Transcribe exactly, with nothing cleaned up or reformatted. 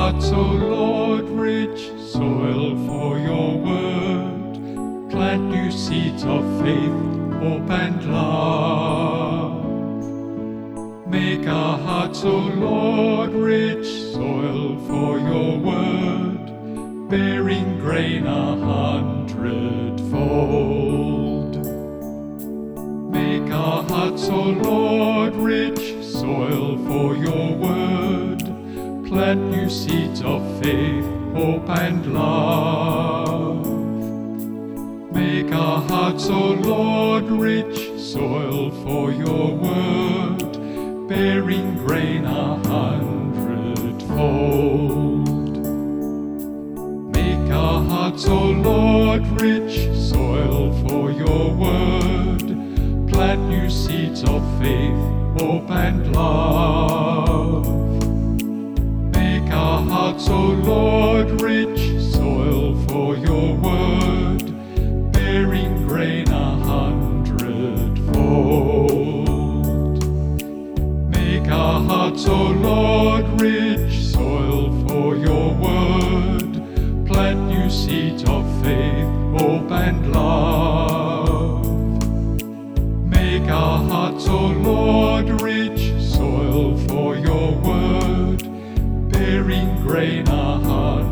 hearts, O Lord, rich soil for your word. Plant new seeds of faith, hope and love. Make our hearts, O Lord, rich soil for your word, bearing grain a hundredfold. Make our hearts, O Lord, rich soil for your word, plant new seeds of faith, hope and love. Make our hearts, O Lord, rich soil for your word, bearing grain a hundredfold. Make our hearts, O Lord, rich soil for your word, plant new seeds of faith, hope and love. Make our hearts, O Lord, rich soil for your word, bearing grain a hundredfold. Make our hearts, O Lord, rich soil for your word, plant new seeds of faith, hope and love. Make our hearts, O Lord, rich soil for your word, bearing grain a hundredfold.